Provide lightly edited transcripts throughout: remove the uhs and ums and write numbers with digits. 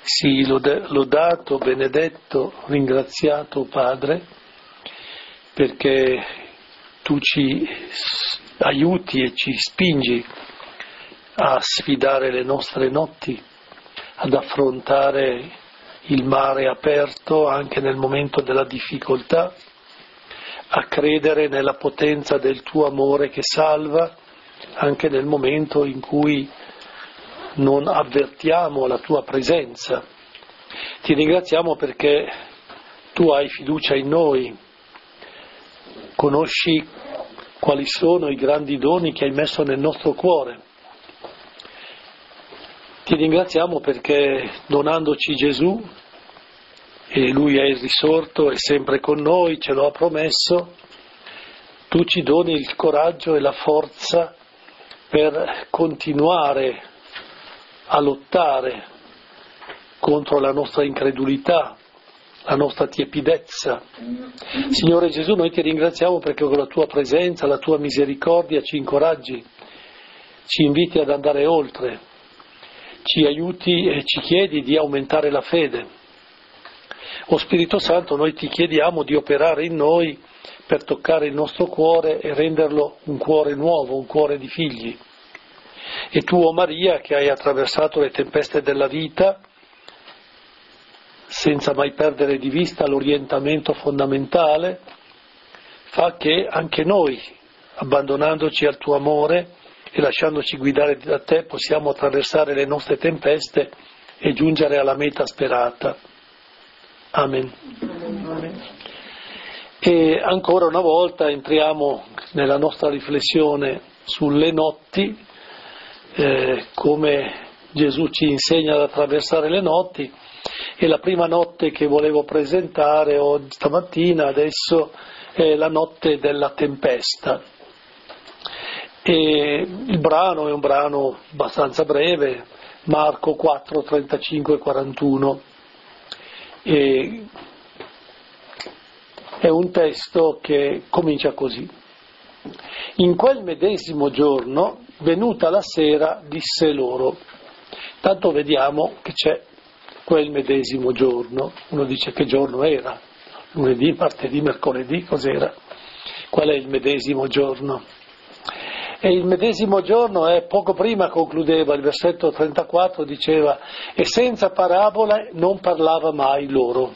Sii lodato, benedetto, ringraziato Padre, perché Tu ci aiuti e ci spingi a sfidare le nostre notti, ad affrontare il mare aperto anche nel momento della difficoltà, a credere nella potenza del Tuo amore che salva anche nel momento in cui non avvertiamo la Tua presenza. Ti ringraziamo perché Tu hai fiducia in noi, conosci quali sono i grandi doni che hai messo nel nostro cuore. Ti ringraziamo perché donandoci Gesù, e Lui è il risorto, è sempre con noi, ce lo ha promesso, Tu ci doni il coraggio e la forza per continuare a lottare contro la nostra incredulità, la nostra tiepidezza. Signore Gesù, noi Ti ringraziamo perché con la Tua presenza, la Tua misericordia ci incoraggi, ci inviti ad andare oltre, ci aiuti e ci chiedi di aumentare la fede. O Spirito Santo, noi Ti chiediamo di operare in noi per toccare il nostro cuore e renderlo un cuore nuovo, un cuore di figli. E Tu, o Maria, che hai attraversato le tempeste della vita, senza mai perdere di vista l'orientamento fondamentale, fa che anche noi, abbandonandoci al Tuo amore e lasciandoci guidare da Te, possiamo attraversare le nostre tempeste e giungere alla meta sperata. Amen. E ancora una volta entriamo nella nostra riflessione sulle notti, come Gesù ci insegna ad attraversare le notti, e la prima notte che volevo presentare stamattina adesso è la notte della tempesta. E il brano è un brano abbastanza breve, Marco 4, 35 e 41. E è un testo che comincia così. In quel medesimo giorno, venuta la sera, disse loro. Tanto vediamo che c'è quel medesimo giorno. Uno dice che giorno era? Lunedì, martedì, mercoledì, cos'era? Qual è il medesimo giorno? E il medesimo giorno è poco prima concludeva, il versetto 34 diceva: e senza parabole non parlava mai loro.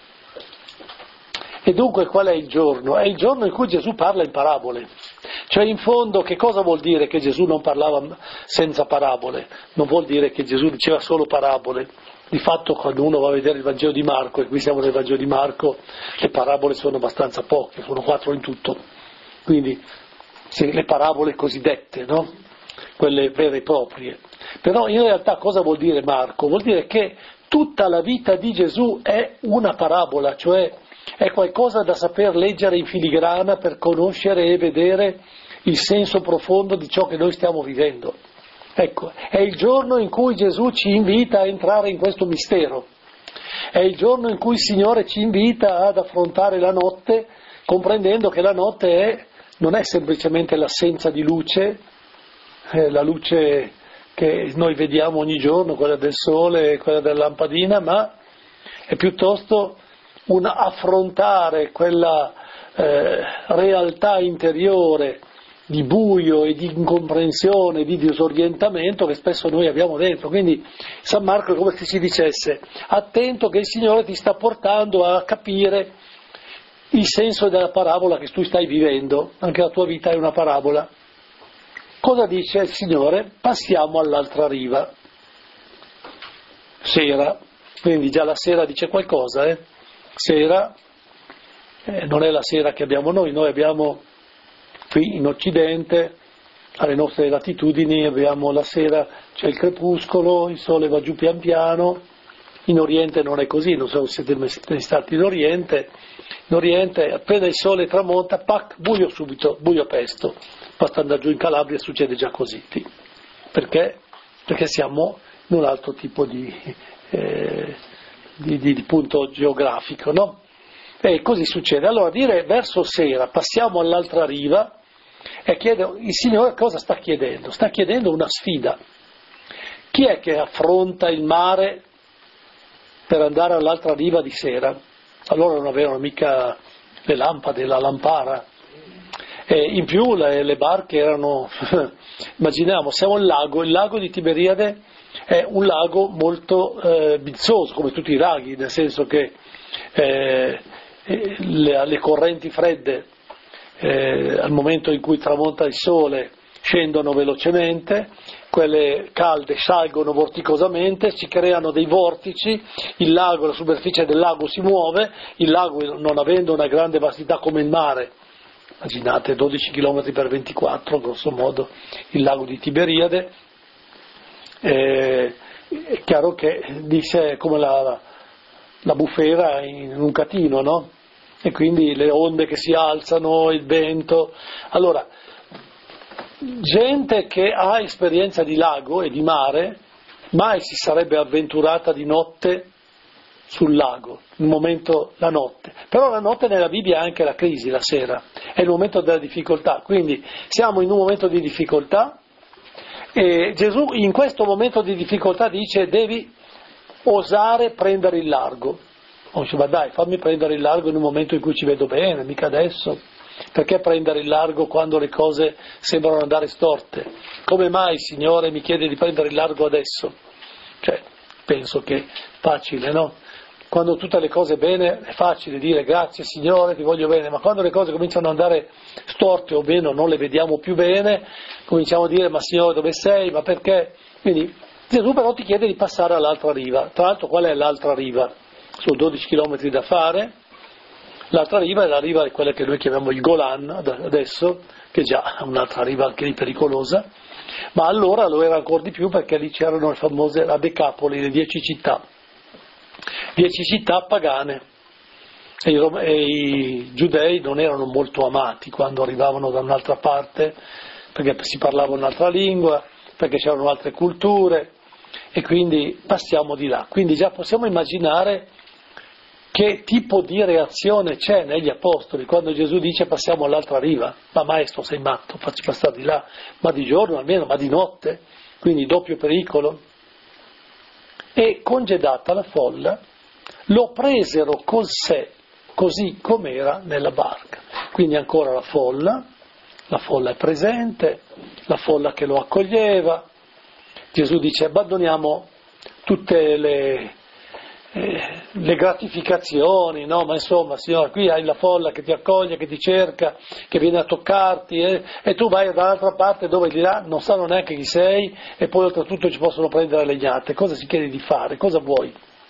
E dunque qual è il giorno? È il giorno in cui Gesù parla in parabole. Cioè in fondo che cosa vuol dire che Gesù non parlava senza parabole? Non vuol dire che Gesù diceva solo parabole. Di fatto quando uno va a vedere il Vangelo di Marco, e qui siamo nel Vangelo di Marco, le parabole sono abbastanza poche, sono 4 in tutto. Quindi le parabole cosiddette, no? Quelle vere e proprie. Però in realtà cosa vuol dire Marco? Vuol dire che tutta la vita di Gesù è una parabola, cioè è qualcosa da saper leggere in filigrana per conoscere e vedere il senso profondo di ciò che noi stiamo vivendo. Ecco, è il giorno in cui Gesù ci invita a entrare in questo mistero. È il giorno in cui il Signore ci invita ad affrontare la notte, comprendendo che la notte non è semplicemente l'assenza di luce, la luce che noi vediamo ogni giorno, quella del sole, quella della lampadina, ma è piuttosto un affrontare quella realtà interiore di buio e di incomprensione, di disorientamento che spesso noi abbiamo dentro. Quindi San Marco è come se ci dicesse: attento che il Signore ti sta portando a capire il senso della parabola che tu stai vivendo, anche la tua vita è una parabola. Cosa dice il Signore? Passiamo all'altra riva. Sera, quindi già la sera dice qualcosa, Sera non è la sera che abbiamo noi abbiamo qui in Occidente, alle nostre latitudini, abbiamo la sera, c'è il crepuscolo, il sole va giù pian piano. In Oriente non è così, non so se siete mai stati in Oriente. In Oriente appena il sole tramonta, buio subito, buio pesto. Basta andare giù in Calabria, succede già così. Perché? Perché siamo in un altro tipo di punto geografico, no? E così succede. Allora dire verso sera, passiamo all'altra riva, e il Signore cosa sta chiedendo? Sta chiedendo una sfida. Chi è che affronta il mare per andare all'altra riva di sera. Allora non avevano mica le lampade, la lampara. E in più le barche erano, immaginiamo, siamo al lago, il lago di Tiberiade è un lago molto bizzoso, come tutti i laghi, nel senso che le correnti fredde al momento in cui tramonta il sole scendono velocemente, quelle calde salgono vorticosamente, si creano dei vortici, il lago, la superficie del lago si muove, il lago non avendo una grande vastità come il mare, immaginate 12 km per 24 grosso modo il lago di Tiberiade, è chiaro che è come la bufera in un catino, no? E quindi le onde che si alzano, il vento. Allora, gente che ha esperienza di lago e di mare mai si sarebbe avventurata di notte sul lago, il momento, la notte. Però la notte nella Bibbia è anche la crisi, la sera, è il momento della difficoltà, quindi siamo in un momento di difficoltà e Gesù in questo momento di difficoltà dice devi osare prendere il largo. Dice, ma dai, fammi prendere il largo in un momento in cui ci vedo bene, mica adesso. Perché prendere il largo quando le cose sembrano andare storte? Come mai, Signore, mi chiede di prendere il largo adesso? Cioè, penso che è facile, no? Quando tutte le cose bene è facile dire grazie Signore, ti voglio bene, ma quando le cose cominciano ad andare storte o meno non le vediamo più bene, cominciamo a dire ma Signore dove sei, ma perché? Quindi Gesù però ti chiede di passare all'altra riva. Tra l'altro qual è l'altra riva? Sono 12 chilometri da fare. L'altra riva è la riva di quella che noi chiamiamo il Golan adesso, che già è un'altra riva anche lì pericolosa, ma allora lo era ancora di più perché lì c'erano le famose la Decapoli, le 10 città pagane, e i giudei non erano molto amati quando arrivavano da un'altra parte, perché si parlava un'altra lingua, perché c'erano altre culture, e quindi passiamo di là. Quindi già possiamo immaginare che tipo di reazione c'è negli apostoli quando Gesù dice passiamo all'altra riva. Ma maestro sei matto, facci passare di là, ma di giorno almeno, ma di notte, quindi doppio pericolo. E congedata la folla lo presero con sé così com'era nella barca. Quindi ancora la folla è presente, la folla che lo accoglieva. Gesù dice abbandoniamo tutte le gratificazioni, no? Ma insomma, Signore, qui hai la folla che ti accoglie, che ti cerca, che viene a toccarti, e tu vai dall'altra parte dove di là non sanno neanche chi sei, e poi oltretutto ci possono prendere legnate. Cosa si chiede di fare? Cosa vuoi?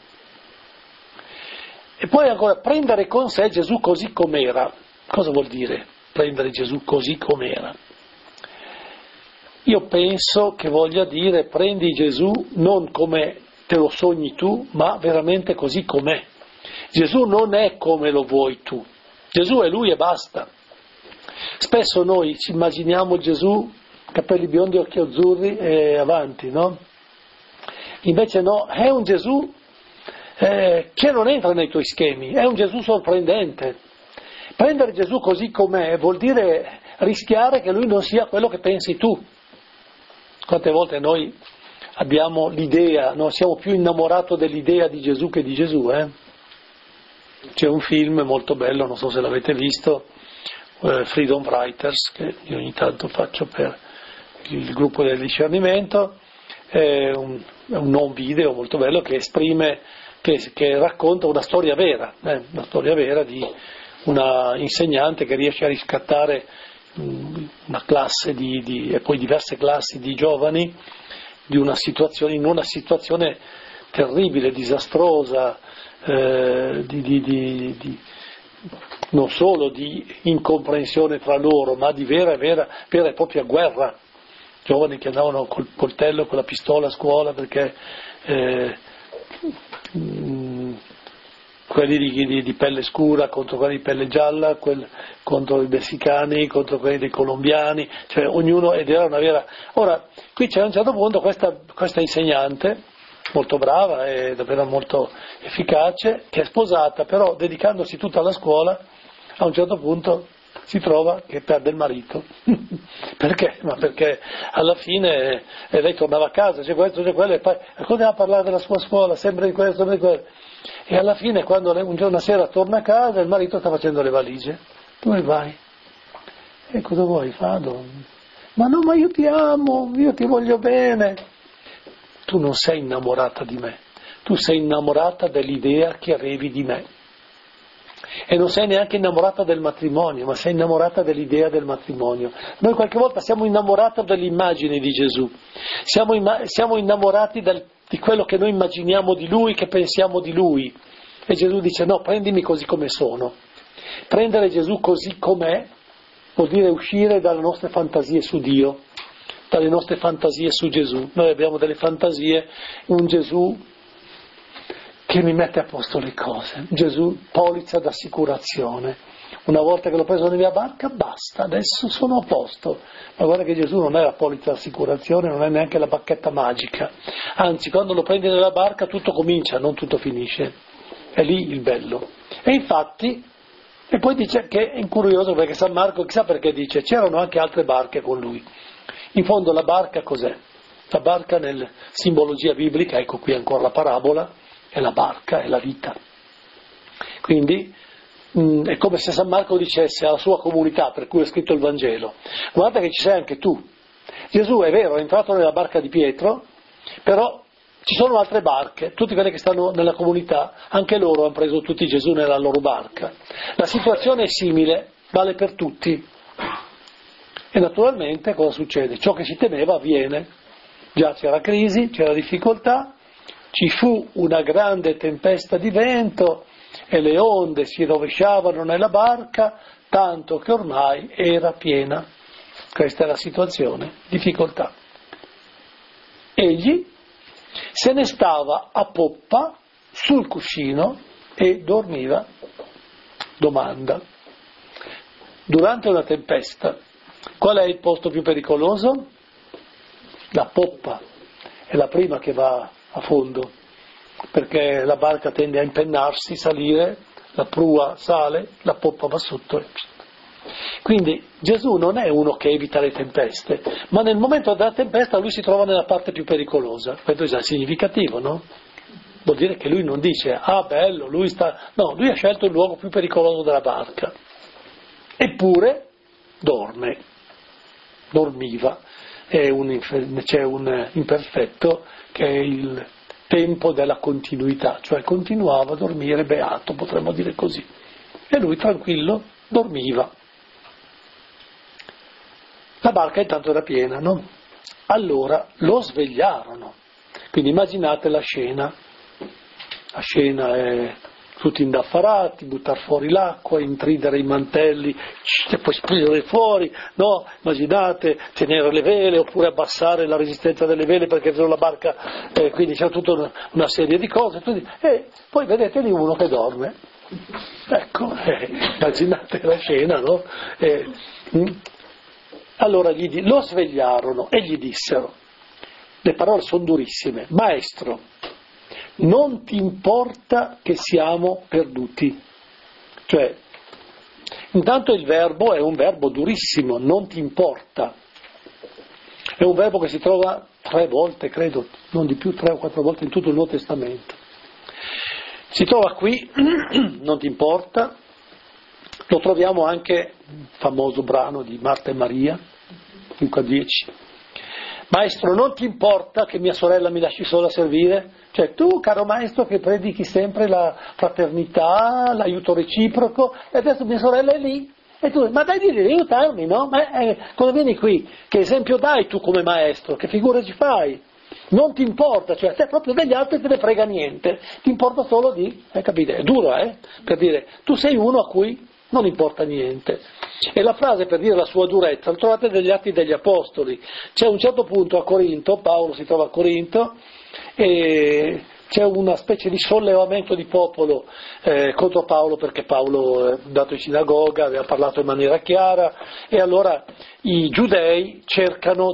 E poi ancora, prendere con sé Gesù così com'era. Cosa vuol dire prendere Gesù così com'era? Io penso che voglia dire prendi Gesù non come te lo sogni tu, ma veramente così com'è. Gesù non è come lo vuoi tu, Gesù è Lui e basta. Spesso noi ci immaginiamo Gesù, capelli biondi, occhi azzurri e avanti, no? Invece no, è un Gesù che non entra nei tuoi schemi, è un Gesù sorprendente. Prendere Gesù così com'è vuol dire rischiare che Lui non sia quello che pensi tu. Quante volte noi abbiamo l'idea, no? Siamo più innamorati dell'idea di Gesù che di Gesù, C'è un film molto bello, non so se l'avete visto, Freedom Writers, che io ogni tanto faccio per il gruppo del discernimento, è un non video molto bello che esprime, che racconta una storia vera di una insegnante che riesce a riscattare una classe e poi diverse classi di giovani in una situazione terribile, disastrosa, non solo di incomprensione tra loro, ma di vera e propria guerra. Giovani che andavano col coltello, con la pistola a scuola perché quelli di pelle scura contro quelli di pelle gialla, contro i messicani, contro quelli dei colombiani, cioè ognuno, ed era una vera... Ora, qui c'è a un certo punto questa insegnante, molto brava e davvero molto efficace, che è sposata, però dedicandosi tutta alla scuola, a un certo punto si trova che perde il marito. Perché? Ma perché alla fine lei tornava a casa, c'è questo, c'è quello, e poi continuava a parlare della sua scuola, sempre di questo, sempre di quello. E alla fine, quando lei un giorno sera torna a casa, il marito sta facendo le valigie. Dove vai? E cosa vuoi? Vado. Ma no, ma io ti amo, io ti voglio bene. Tu non sei innamorata di me, tu sei innamorata dell'idea che avevi di me. E non sei neanche innamorata del matrimonio, ma sei innamorata dell'idea del matrimonio. Noi qualche volta siamo innamorati dell'immagine di Gesù, siamo innamorati di quello che noi immaginiamo di Lui, che pensiamo di Lui. E Gesù dice no, prendimi così come sono. Prendere Gesù così com'è vuol dire uscire dalle nostre fantasie su Dio, dalle nostre fantasie su Gesù. Noi abbiamo delle fantasie, un Gesù che mi mette a posto le cose, Gesù polizza d'assicurazione. Una volta che l'ho preso nella mia barca, basta, adesso sono a posto. Ma guarda che Gesù non è la polizza d'assicurazione, non è neanche la bacchetta magica. Anzi, quando lo prendi nella barca tutto comincia, non tutto finisce. È lì il bello. E infatti, e poi dice che è curioso perché San Marco, chissà perché dice, c'erano anche altre barche con lui. In fondo la barca cos'è? La barca nella simbologia biblica, ecco qui ancora la parabola, è la barca, è la vita. Quindi è come se San Marco dicesse alla sua comunità per cui è scritto il Vangelo: guarda che ci sei anche tu. Gesù è vero, è entrato nella barca di Pietro, però ci sono altre barche, tutti quelli che stanno nella comunità, anche loro hanno preso tutti Gesù nella loro barca. La situazione è simile, vale per tutti. E naturalmente cosa succede? Ciò che si temeva avviene. Già c'era crisi, c'era difficoltà, ci fu una grande tempesta di vento e le onde si rovesciavano nella barca, tanto che ormai era piena. Questa è la situazione, difficoltà. Egli se ne stava a poppa sul cuscino e dormiva. Domanda: durante una tempesta, qual è il posto più pericoloso? La poppa è la prima che va a fondo, perché la barca tende a impennarsi, salire, la prua sale, la poppa va sotto. Quindi Gesù non è uno che evita le tempeste, ma nel momento della tempesta lui si trova nella parte più pericolosa. Questo è già significativo, no? Vuol dire che lui non dice, ah bello, lui sta... No, lui ha scelto il luogo più pericoloso della barca. Eppure dormiva. C'è un imperfetto che è il tempo della continuità, cioè continuava a dormire beato, potremmo dire così. E lui tranquillo dormiva. La barca intanto era piena, no? Allora lo svegliarono. Quindi immaginate la scena. La scena è tutti indaffarati, buttare fuori l'acqua, intridere i mantelli e poi spingere fuori, no? Immaginate tenere le vele oppure abbassare la resistenza delle vele perché se no la barca, quindi c'è tutta una serie di cose. E poi vedete lì uno che dorme. Ecco, immaginate la scena, no? Allora lo svegliarono e gli dissero, le parole sono durissime: Maestro, non ti importa che siamo perduti? Cioè, intanto il verbo è un verbo durissimo, non ti importa. È un verbo che si trova 3 volte, credo, non di più, 3 o 4 volte in tutto il Nuovo Testamento. Si trova qui, non ti importa. Lo troviamo anche nel famoso brano di Marta e Maria, Luca 10. Maestro, non ti importa che mia sorella mi lasci sola a servire? Cioè tu, caro maestro, che predichi sempre la fraternità, l'aiuto reciproco, e adesso mia sorella è lì, e tu, ma dai, devi aiutarmi, no? Ma cosa vieni qui? Che esempio dai tu come maestro? Che figura ci fai? Non ti importa, cioè te proprio degli altri te ne frega niente, ti importa solo di, capite? È duro, per dire, tu sei uno a cui non importa niente. E la frase per dire la sua durezza la trovate negli Atti degli Apostoli. C'è un certo punto a Corinto, Paolo si trova a Corinto, e c'è una specie di sollevamento di popolo contro Paolo, perché Paolo è andato in sinagoga, aveva parlato in maniera chiara, e allora i giudei cercano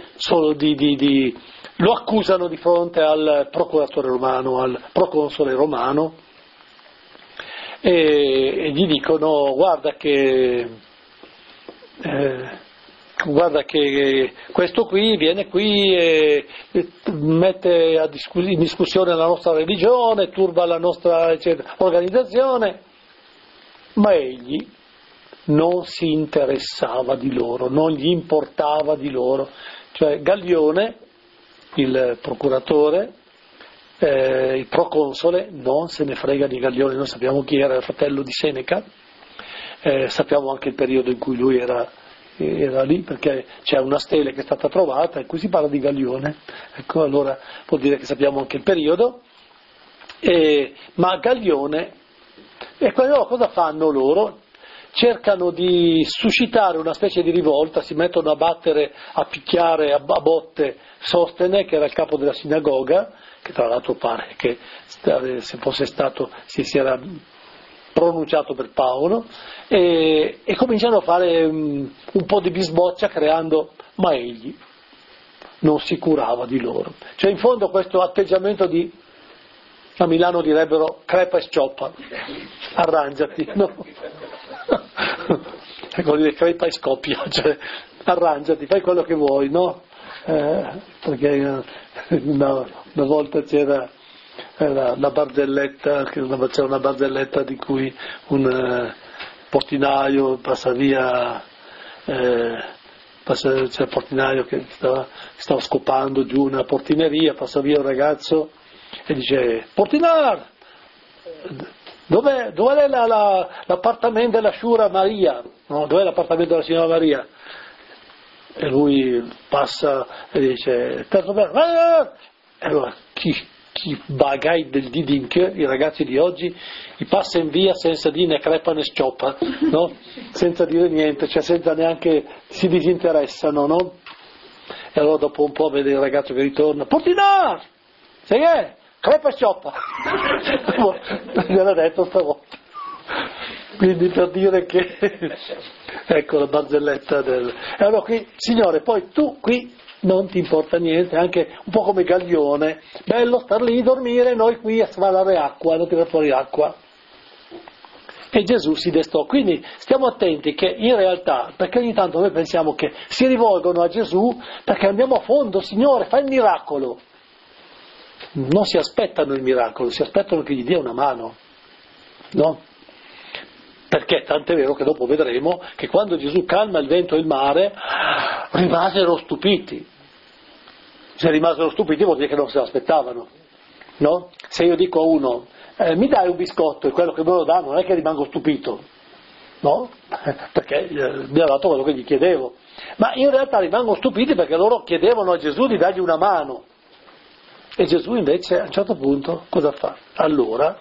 lo accusano di fronte al procuratore romano, al proconsole romano, e gli dicono: guarda che guarda che questo qui viene qui e mette in discussione la nostra religione, turba la nostra organizzazione, ma egli non si interessava di loro, non gli importava di loro. Cioè Gallione, il procuratore, il proconsole, non se ne frega di Gallione. Noi sappiamo chi era, il fratello di Seneca, sappiamo anche il periodo in cui lui era lì, perché c'è una stele che è stata trovata in cui si parla di Gallione, ecco, allora vuol dire che sappiamo anche il periodo. Ma Gallione, e quello cosa fanno loro? Cercano di suscitare una specie di rivolta, si mettono a battere, a picchiare a botte Sostene, che era il capo della sinagoga, che tra l'altro pare che se fosse stato si era pronunciato per Paolo, e cominciano a fare un po' di bisboccia creando, ma egli non si curava di loro. Cioè in fondo questo atteggiamento a Milano direbbero crepa e scioppa, arrangiati, no? Ecco, dire crepa e scoppia, cioè arrangiati, fai quello che vuoi, no? Perché una volta c'era la barzelletta, c'era una barzelletta di cui un portinaio passa via, c'è il portinaio che stava scopando giù una portineria, passa via un ragazzo e dice: portinar, dov'è l'appartamento della Shura Maria? No? Dov'è l'appartamento della signora Maria? E lui passa e dice: terzo piano. E allora chi bagai del Didink, i ragazzi di oggi, i passa in via senza dire né crepa né scioppa, no? Senza dire niente, cioè senza neanche, si disinteressano, no? E allora dopo un po' vede il ragazzo che ritorna: portinar, sai che è? Crepa e scioppa. Gliel'ha detto stavolta. Quindi per dire che ecco la barzelletta E allora qui, signore, poi tu qui non ti importa niente, anche un po' come Gallione, bello star lì, dormire, noi qui a svalare acqua, non tirare fuori acqua. E Gesù si destò. Quindi stiamo attenti che in realtà, perché ogni tanto noi pensiamo che si rivolgono a Gesù perché andiamo a fondo: Signore, fai il miracolo. Non si aspettano il miracolo, si aspettano che gli dia una mano, no? Perché tant'è vero che dopo vedremo che quando Gesù calma il vento e il mare rimasero stupiti. Se rimasero stupiti vuol dire che non se l'aspettavano, no? Se io dico a uno mi dai un biscotto e quello che me lo dà, non è che rimango stupito, no? Perché mi ha dato quello che gli chiedevo, ma in realtà rimango stupiti perché loro chiedevano a Gesù di dargli una mano. E Gesù invece a un certo punto cosa fa? Allora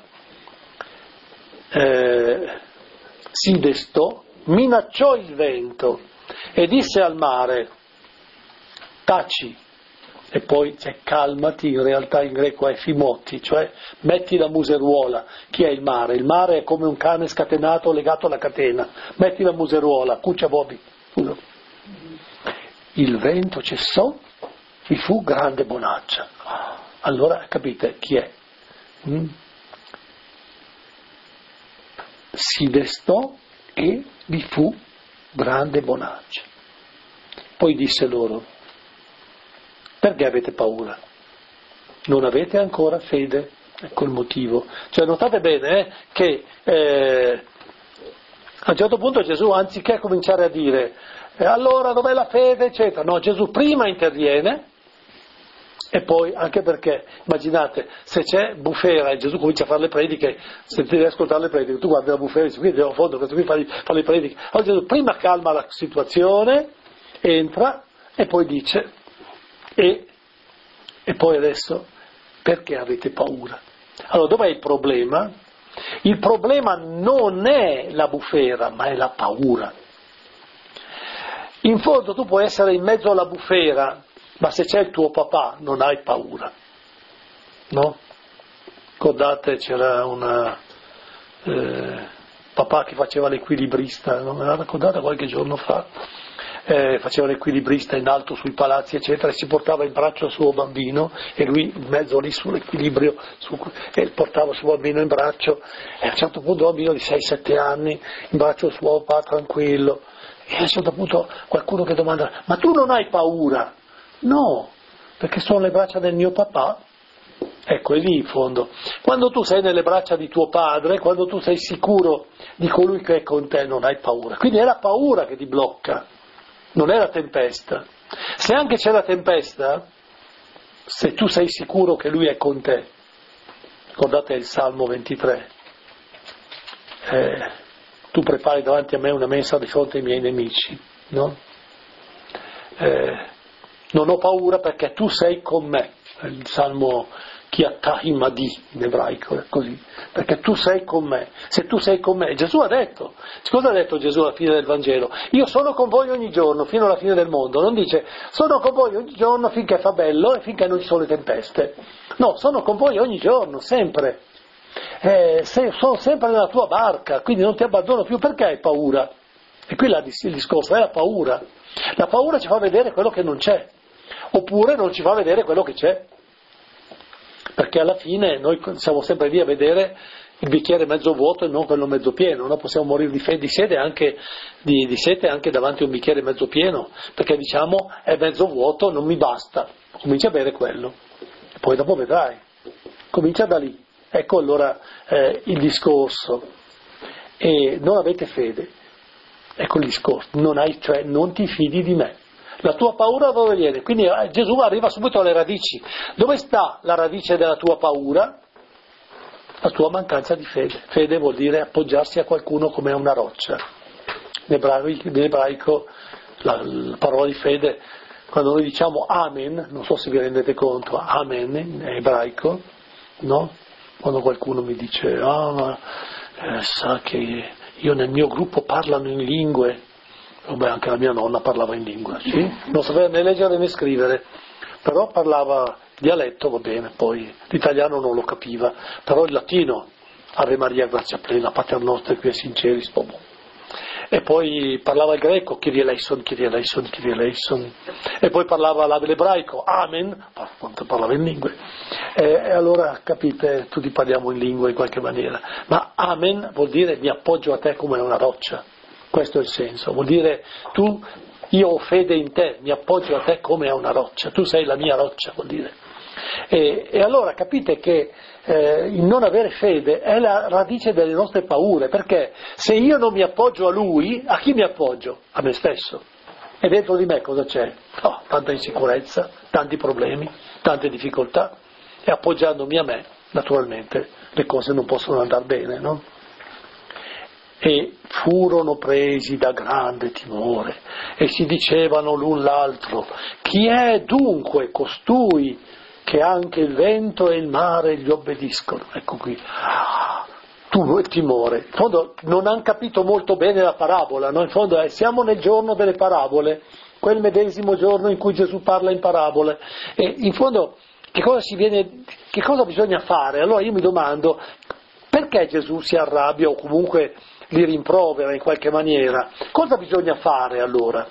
si destò, minacciò il vento e disse al mare: taci. E poi calmati, in realtà in greco è fimoti, cioè metti la museruola. Chi è il mare? Il mare è come un cane scatenato legato alla catena. Metti la museruola, cuccia Bobby. Il vento cessò, vi fu grande bonaccia. Allora capite chi è? Si destò e vi fu grande bonaccia. Poi disse loro: perché avete paura? Non avete ancora fede? Ecco il motivo. Cioè notate bene che a un certo punto Gesù, anziché cominciare a dire allora dov'è la fede, eccetera, no, Gesù prima interviene. E poi, anche perché, immaginate, se c'è bufera e Gesù comincia a fare le prediche, se devi ascoltare le prediche, tu guardi la bufera e dici: qui andiamo a fondo, questo qui fa le prediche. Allora Gesù prima calma la situazione, entra e poi dice: e poi adesso, perché avete paura? Allora, dov'è il problema? Il problema non è la bufera, ma è la paura. In fondo tu puoi essere in mezzo alla bufera, ma se c'è il tuo papà non hai paura, no? Ricordate, c'era una papà che faceva l'equilibrista, non me l'ha raccontata qualche giorno fa, faceva l'equilibrista in alto sui palazzi eccetera, e si portava in braccio il suo bambino e lui in mezzo lì sull'equilibrio e portava il suo bambino in braccio, e a un certo punto un bambino di 6-7 anni in braccio al suo papà tranquillo, E a un certo punto qualcuno che domanda, ma tu non hai paura? No, perché sono le braccia del mio papà. Ecco, è lì in fondo. Quando tu sei nelle braccia di tuo padre, quando tu sei sicuro di colui che è con te, non hai paura. Quindi è la paura che ti blocca, non è la tempesta. Se anche c'è la tempesta, se tu sei sicuro che lui è con te, ricordate il Salmo 23, tu prepari davanti a me una mensa di fronte ai miei nemici, no? Non ho paura perché tu sei con me, il Salmo Chiattahimadi in ebraico, è così, perché tu sei con me. Se tu sei con me, Gesù ha detto, cosa ha detto Gesù alla fine del Vangelo? Io sono con voi ogni giorno fino alla fine del mondo, non dice sono con voi ogni giorno finché fa bello e finché non ci sono le tempeste, no, sono con voi ogni giorno, sempre, sono sempre nella tua barca, quindi non ti abbandono più. Perché hai paura? E qui il discorso è la paura ci fa vedere quello che non c'è, oppure non ci fa vedere quello che c'è. Perché alla fine noi siamo sempre lì a vedere il bicchiere mezzo vuoto e non quello mezzo pieno, no? Possiamo morire di sete anche davanti a un bicchiere mezzo pieno, perché diciamo è mezzo vuoto, non mi basta, comincia a bere quello, e poi dopo vedrai, comincia da lì. Ecco allora il discorso, e non avete fede, ecco il discorso, cioè non ti fidi di me. La tua paura dove viene? Quindi Gesù arriva subito alle radici. Dove sta la radice della tua paura? La tua mancanza di fede. Fede vuol dire appoggiarsi a qualcuno come a una roccia. In ebraico la parola di fede, quando noi diciamo amen, non so se vi rendete conto, amen in ebraico, no? Quando qualcuno mi dice, sa che io nel mio gruppo parlano in lingue. Anche la mia nonna parlava in lingua, sì? Non sapeva né leggere né scrivere, però parlava dialetto, va bene, poi l'italiano non lo capiva, però il latino, Ave Maria, grazia plena, Pater noster, qui sinceris, e poi parlava il greco, Kyrie eleison, Kyrie eleison, Kyrie eleison, e poi parlava l'ebraico, Amen, quanto parlava in lingue, e allora capite, tutti parliamo in lingua in qualche maniera, ma Amen vuol dire mi appoggio a te come a una roccia. Questo è il senso, vuol dire io ho fede in te, mi appoggio a te come a una roccia, tu sei la mia roccia, vuol dire. E allora capite che il non avere fede è la radice delle nostre paure, perché se io non mi appoggio a lui, a chi mi appoggio? A me stesso. E dentro di me cosa c'è? Tanta insicurezza, tanti problemi, tante difficoltà, e appoggiandomi a me, naturalmente, le cose non possono andare bene, no? E furono presi da grande timore e si dicevano l'un l'altro, chi è dunque costui che anche il vento e il mare gli obbediscono? Ecco qui, timore. In fondo non hanno capito molto bene la parabola, no? In fondo siamo nel giorno delle parabole, quel medesimo giorno in cui Gesù parla in parabole, e in fondo che cosa bisogna fare? Allora io mi domando, perché Gesù si arrabbia o comunque li rimprovera in qualche maniera? Cosa bisogna fare allora?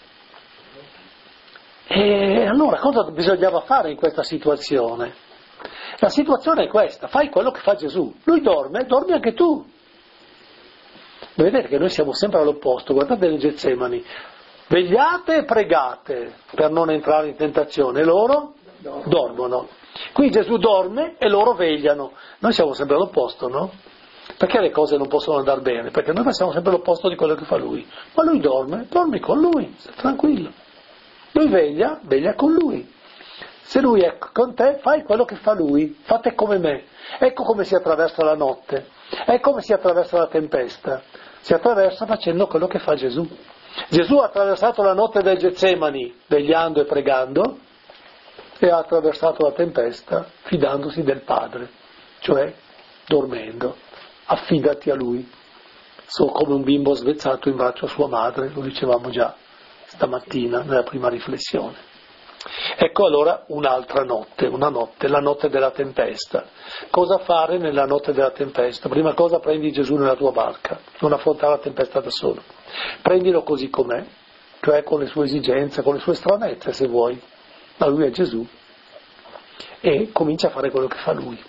E allora cosa bisognava fare in questa situazione? La situazione è questa, fai quello che fa Gesù, lui dorme, dormi anche tu. Vedete che noi siamo sempre all'opposto, guardate le Getsemani, vegliate e pregate per non entrare in tentazione, loro dormono. Qui Gesù dorme e loro vegliano, noi siamo sempre all'opposto, no? Perché le cose non possono andare bene? Perché noi facciamo sempre l'opposto di quello che fa lui. Ma lui dorme, dormi con lui, stai tranquillo. Lui veglia con lui. Se lui è con te, fai quello che fa lui, fate come me. Ecco come si attraversa la notte, ecco come si attraversa la tempesta. Si attraversa facendo quello che fa Gesù. Gesù ha attraversato la notte del Getsemani, vegliando e pregando, e ha attraversato la tempesta fidandosi del Padre, cioè dormendo. Affidati a lui, come un bimbo svezzato in braccio a sua madre, lo dicevamo già stamattina nella prima riflessione. Ecco allora un'altra notte, la notte della tempesta. Cosa fare nella notte della tempesta? Prima cosa, prendi Gesù nella tua barca, non affrontare la tempesta da solo, prendilo così com'è, cioè con le sue esigenze, con le sue stranezze se vuoi, ma lui è Gesù, e comincia a fare quello che fa lui.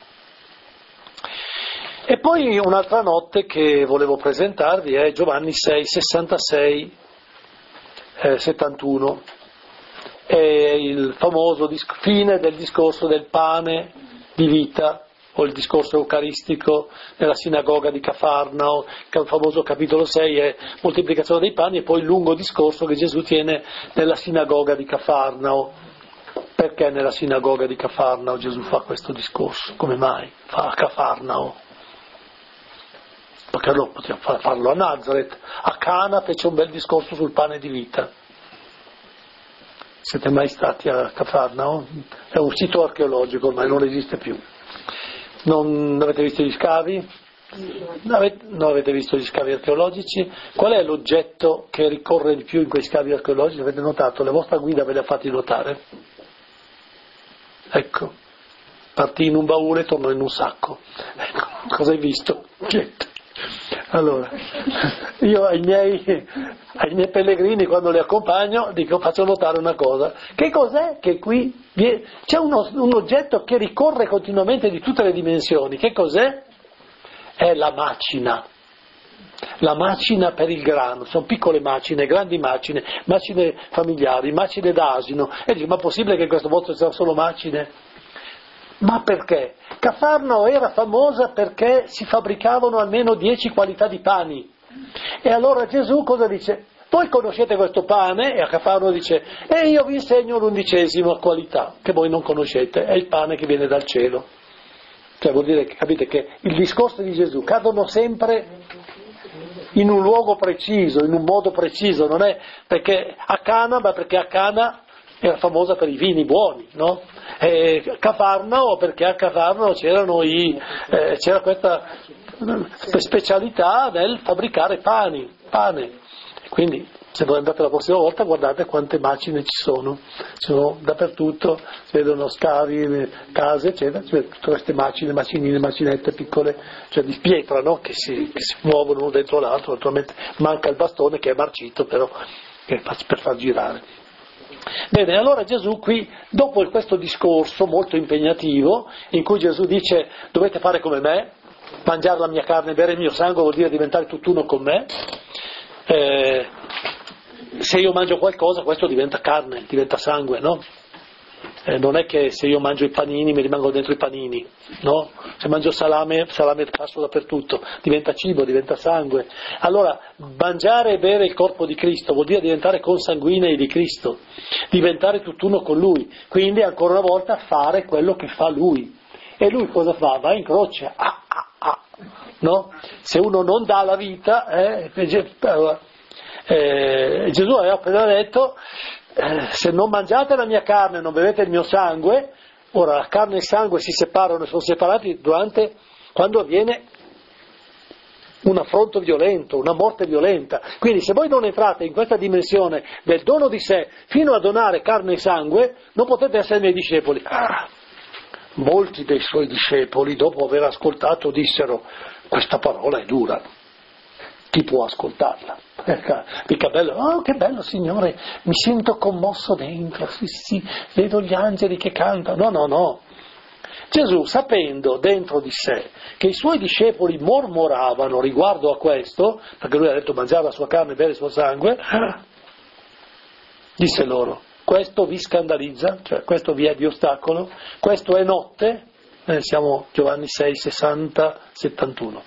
E poi un'altra notte che volevo presentarvi è Giovanni 6, 66 71. È il famoso fine del discorso del pane di vita, o il discorso eucaristico nella sinagoga di Cafarnao, il famoso capitolo 6 è moltiplicazione dei pani, e poi il lungo discorso che Gesù tiene nella sinagoga di Cafarnao. Perché nella sinagoga di Cafarnao Gesù fa questo discorso? Come mai fa a Cafarnao? Perché allora poteva farlo a Nazareth, a Cana fece un bel discorso sul pane di vita. Siete mai stati a Cafarnao? È un sito archeologico, ormai non esiste più. Non avete visto gli scavi? Non avete visto gli scavi archeologici? Qual è l'oggetto che ricorre di più in quei scavi archeologici? Avete notato? La vostra guida ve le ha fatti notare? Ecco, partì in un baule e tornò in un sacco. Ecco, cosa hai visto? Niente. Allora, io ai miei pellegrini, quando li accompagno, faccio notare una cosa. Che cos'è che qui c'è un oggetto che ricorre continuamente di tutte le dimensioni? Che cos'è? È la macina. La macina per il grano. Sono piccole macine, grandi macine familiari, macine d'asino. E dico, ma è possibile che in questo posto siano solo macine? Ma perché? Cafarnao era famosa perché si fabbricavano almeno 10 qualità di pani. E allora Gesù cosa dice? Voi conoscete questo pane? E a Cafarnao dice, e io vi insegno l'11ª qualità, che voi non conoscete, è il pane che viene dal cielo. Cioè vuol dire, capite, che il discorso di Gesù cadono sempre in un luogo preciso, in un modo preciso, non è perché a Cana, ma perché a Cana era famosa per i vini buoni, no? E Cafarnao perché a Cafarnao c'era questa specialità nel fabbricare pane. Quindi se voi andate la prossima volta guardate quante macine ci sono dappertutto, si vedono scavi, case eccetera, si vedono tutte queste macine, macinine, macinette piccole, cioè di pietra, no? che si muovono uno dentro l'altro. Naturalmente manca il bastone che è marcito però per far girare. Bene, allora Gesù qui, dopo questo discorso molto impegnativo, in cui Gesù dice dovete fare come me, mangiare la mia carne e bere il mio sangue vuol dire diventare tutt'uno con me, se io mangio qualcosa questo diventa carne, diventa sangue, no? Non è che se io mangio i panini mi rimango dentro i panini, no? Se mangio salame passo dappertutto, diventa cibo, diventa sangue. Allora, mangiare e bere il corpo di Cristo vuol dire diventare consanguinei di Cristo, diventare tutt'uno con Lui, quindi ancora una volta fare quello che fa Lui. E Lui cosa fa? Va in croce, no? Se uno non dà la vita, Gesù aveva appena detto, se non mangiate la mia carne e non bevete il mio sangue, ora la carne e il sangue si separano e sono separati quando avviene un affronto violento, una morte violenta. Quindi se voi non entrate in questa dimensione del dono di sé fino a donare carne e sangue, non potete essere miei discepoli. Molti dei suoi discepoli, dopo aver ascoltato, dissero: questa parola è dura, chi può ascoltarla? Mica bello, oh che bello Signore, mi sento commosso dentro, sì, vedo gli angeli che cantano. No. Gesù, sapendo dentro di sé che i suoi discepoli mormoravano riguardo a questo, perché lui ha detto mangiare la sua carne e bere il suo sangue, disse loro: questo vi scandalizza, cioè questo vi è di ostacolo, questo è notte, siamo Giovanni 6, 60, 71.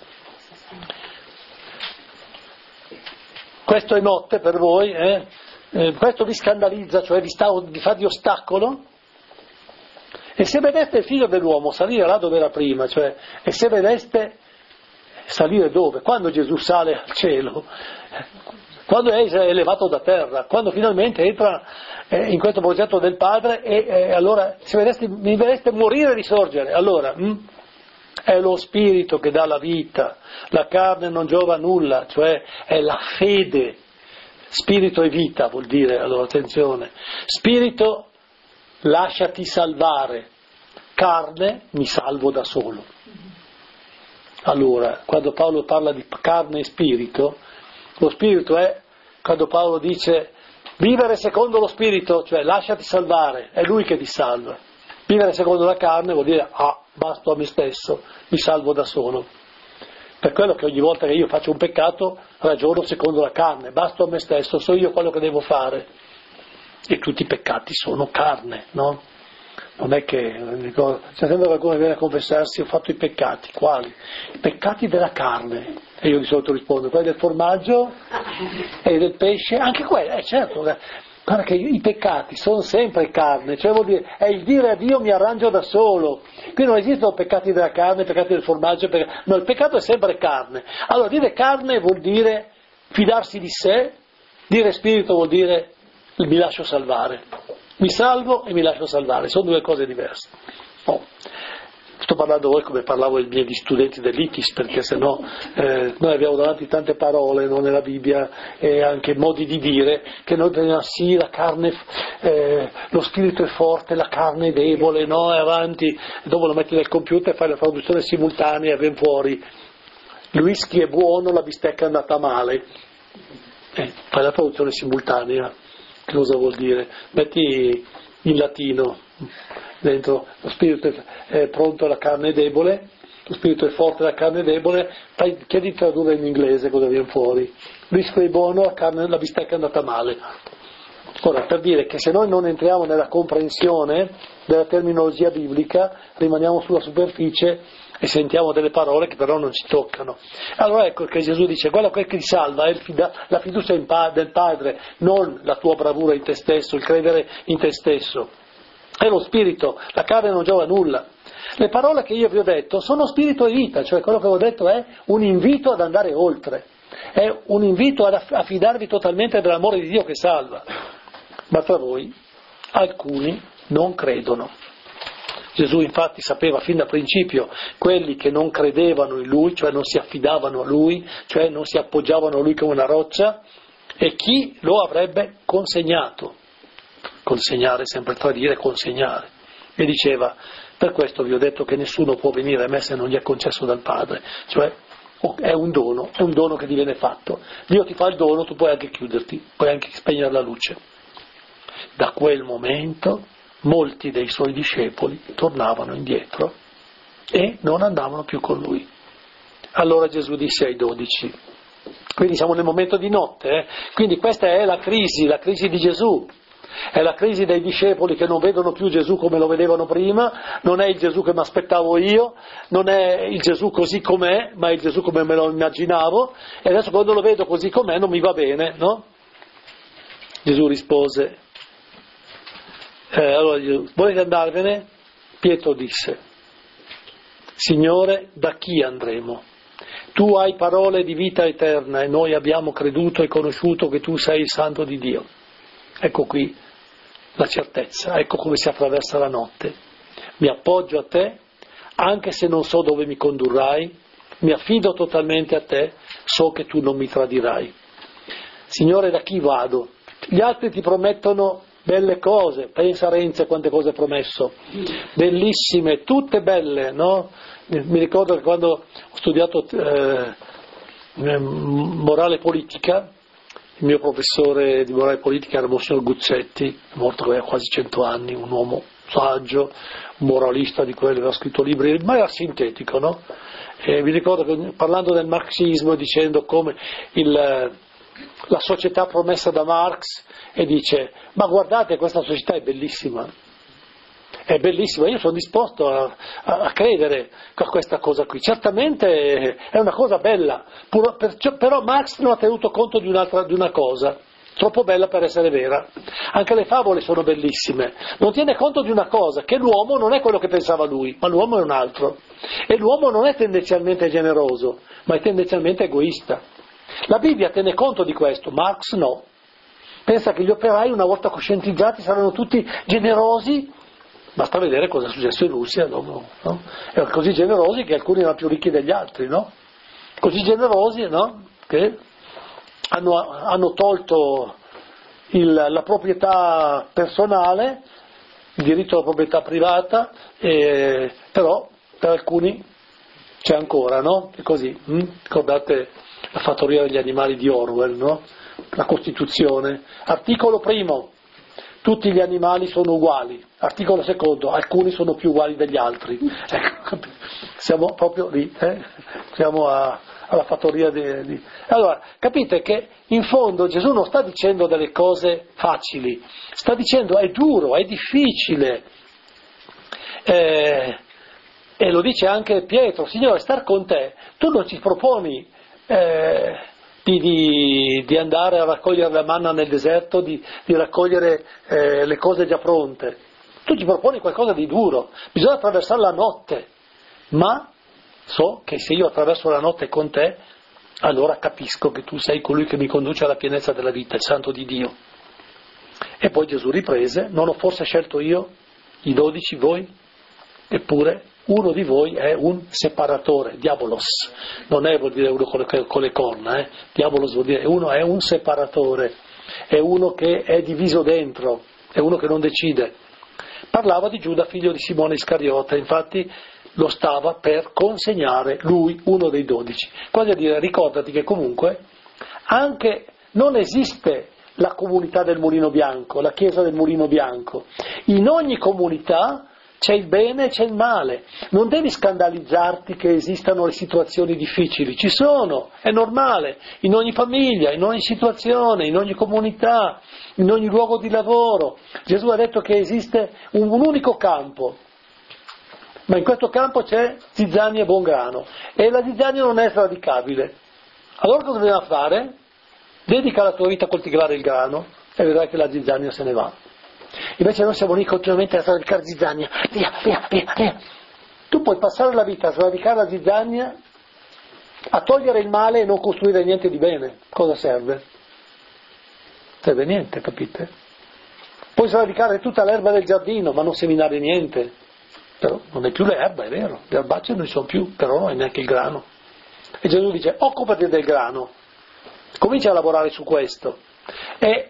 Questo è notte per voi, questo vi scandalizza, cioè vi fa di ostacolo? E se vedeste il figlio dell'uomo salire là dove era prima, cioè, e se vedeste salire dove? Quando Gesù sale al cielo, quando è elevato da terra, quando finalmente entra in questo progetto del Padre, e allora se mi vedeste morire e risorgere, allora è lo spirito che dà la vita, la carne non giova nulla, cioè è la fede. Spirito e vita vuol dire, allora attenzione, spirito lasciati salvare, carne mi salvo da solo. Allora, quando Paolo parla di carne e spirito, lo spirito è, quando Paolo dice vivere secondo lo spirito, cioè lasciati salvare, è lui che ti salva. Vivere secondo la carne vuol dire basto a me stesso, mi salvo da solo. Per quello che ogni volta che io faccio un peccato ragiono secondo la carne, basto a me stesso, so io quello che devo fare. E tutti i peccati sono carne, no? Non è che, c'è sempre qualcuno che viene a confessarsi, ho fatto i peccati, quali? I peccati della carne. E io di solito rispondo, quelli del formaggio e del pesce, anche quelli, certo, guarda che i peccati sono sempre carne, cioè vuol dire, è il dire a Dio mi arrangio da solo, qui non esistono peccati della carne, peccati del formaggio, no, il peccato è sempre carne. Allora dire carne vuol dire fidarsi di sé, dire spirito vuol dire mi lascio salvare, mi salvo e mi lascio salvare, sono due cose diverse. Sto parlando a voi come parlavo ai miei studenti dell'ITIS, perché sennò noi abbiamo davanti tante parole, no, nella Bibbia, e anche modi di dire, che noi prendiamo sì, la carne, lo spirito è forte, la carne è debole, no, è avanti, dopo lo metti nel computer e fai la traduzione simultanea e viene fuori, il whisky è buono, la bistecca è andata male, fai la traduzione simultanea, che cosa vuol dire? Metti in latino dentro, lo spirito è pronto, la carne è debole, lo spirito è forte, la carne è debole, chiedi di tradurre in inglese cosa viene fuori. Il whisky è buono, la bistecca è andata male. Ora, per dire che se noi non entriamo nella comprensione della terminologia biblica, rimaniamo sulla superficie e sentiamo delle parole che però non ci toccano. Allora ecco che Gesù dice, guarda, quel che ti salva è la fiducia del Padre, non la tua bravura in te stesso, il credere in te stesso. È lo spirito, la carne non giova nulla. Le parole che io vi ho detto sono spirito e vita, cioè quello che ho detto è un invito ad andare oltre, è un invito a fidarvi totalmente dell'amore di Dio che salva. Ma tra voi alcuni non credono. Gesù infatti sapeva fin da principio quelli che non credevano in Lui, cioè non si affidavano a Lui, cioè non si appoggiavano a Lui come una roccia, e chi lo avrebbe consegnato. Consegnare, sempre tradire, consegnare. E diceva, per questo vi ho detto che nessuno può venire a me se non gli è concesso dal Padre, cioè è un dono che ti viene fatto. Dio ti fa il dono, tu puoi anche chiuderti, puoi anche spegnere la luce. Da quel momento molti dei suoi discepoli tornavano indietro e non andavano più con lui. Allora Gesù disse ai 12, quindi siamo nel momento di notte, quindi questa è la crisi di Gesù. È la crisi dei discepoli che non vedono più Gesù come lo vedevano prima, non è il Gesù che mi aspettavo io, non è il Gesù così com'è, ma è il Gesù come me lo immaginavo, e adesso quando lo vedo così com'è non mi va bene, no? Gesù rispose, allora volete andarvene? Pietro disse, Signore, da chi andremo? Tu hai parole di vita eterna e noi abbiamo creduto e conosciuto che tu sei il Santo di Dio. Ecco qui la certezza, ecco come si attraversa la notte. Mi appoggio a te, anche se non so dove mi condurrai, mi affido totalmente a te, so che tu non mi tradirai. Signore, da chi vado? Gli altri ti promettono belle cose, pensa Renzi quante cose ha promesso, bellissime, tutte belle, no? Mi ricordo che quando ho studiato morale politica, il mio professore di morale politica era Monsignor Guzzetti, morto aveva quasi 100 anni, un uomo saggio, un moralista di quelli che aveva scritto libri, ma era sintetico, no? E mi ricordo che parlando del marxismo, dicendo come la società promessa da Marx, e dice, ma guardate, questa società è bellissima, io sono disposto a credere a questa cosa qui, certamente è una cosa bella, però Marx non ha tenuto conto di una cosa, troppo bella per essere vera. Anche le favole sono bellissime, non tiene conto di una cosa, che l'uomo non è quello che pensava lui, ma l'uomo è un altro, e l'uomo non è tendenzialmente generoso, ma è tendenzialmente egoista. La Bibbia tiene conto di questo, Marx no. Pensa che gli operai, una volta coscientizzati, saranno tutti generosi. Basta vedere cosa è successo in Russia, no? Erano così generosi che alcuni erano più ricchi degli altri, no? Così generosi, no? Che hanno tolto la proprietà personale, il diritto alla proprietà privata, però per alcuni c'è ancora, no? E così, ricordate la fattoria degli animali di Orwell, no? La Costituzione, articolo primo, tutti gli animali sono uguali, articolo secondo, alcuni sono più uguali degli altri. Siamo proprio lì, siamo alla fattoria Allora, capite che in fondo Gesù non sta dicendo delle cose facili, sta dicendo è duro, è difficile, e lo dice anche Pietro, Signore, star con te, tu non ci proponi di andare a raccogliere la manna nel deserto, di raccogliere le cose già pronte, tu ci proponi qualcosa di duro, bisogna attraversare la notte, ma so che se io attraverso la notte con te, allora capisco che tu sei colui che mi conduce alla pienezza della vita, il Santo di Dio. E poi Gesù riprese, non ho forse scelto io i 12 voi? Eppure uno di voi è un separatore, diabolos, non vuol dire uno con le corna, diabolos vuol dire uno è un separatore, è uno che è diviso dentro, è uno che non decide. Parlava di Giuda, figlio di Simone Iscariota, infatti lo stava per consegnare lui, uno dei 12. Quasi a dire, ricordati che comunque anche non esiste la comunità del Mulino Bianco, la chiesa del Mulino Bianco. In ogni comunità c'è il bene e c'è il male. Non devi scandalizzarti che esistano le situazioni difficili, ci sono, è normale, in ogni famiglia, in ogni situazione, in ogni comunità, in ogni luogo di lavoro. Gesù ha detto che esiste un unico campo, ma in questo campo c'è zizzania e buon grano, e la zizzania non è sradicabile. Allora cosa dobbiamo fare? Dedica la tua vita a coltivare il grano e vedrai che la zizzania se ne va. Invece noi siamo lì continuamente a sradicare zizzania, via. Tu puoi passare la vita a sradicare la zizzania, a togliere il male e non costruire niente di bene. Cosa serve? Serve niente, capite? Puoi sradicare tutta l'erba del giardino, ma non seminare niente. Però non è più l'erba, è vero, le erbacce non ci sono più, però non è neanche il grano. E Gesù dice, occupati del grano, comincia a lavorare su questo. E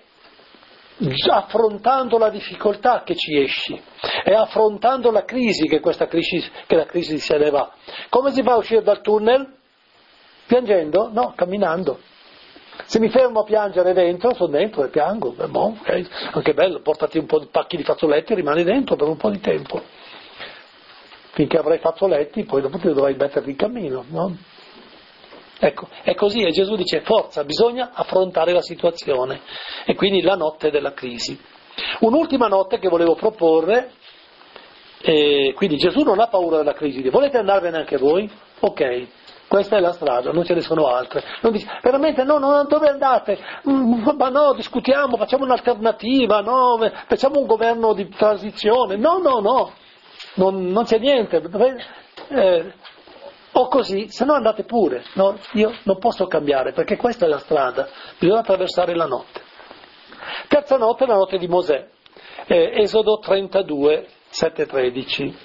affrontando la difficoltà che ci esci, e affrontando la crisi che la crisi se ne va. Come si fa a uscire dal tunnel? Piangendo? No, camminando. Se mi fermo a piangere dentro, sono dentro e piango, okay. Anche bello, portati un po' di pacchi di fazzoletti e rimani dentro per un po' di tempo. Finché avrai fazzoletti, poi dopo ti dovrai metterti in cammino, no? Ecco, è così, e Gesù dice, forza, bisogna affrontare la situazione, e quindi la notte della crisi. Un'ultima notte che volevo proporre, quindi Gesù non ha paura della crisi, volete andarvene anche voi? Ok, questa è la strada, non ce ne sono altre. Non dice, veramente no, dove andate? Ma no, discutiamo, facciamo un'alternativa, no, facciamo un governo di transizione, no, non c'è niente, o così, se no andate pure, no? Io non posso cambiare, perché questa è la strada, bisogna attraversare la notte. Terza notte è la notte di Mosè, Esodo 32, 7-13.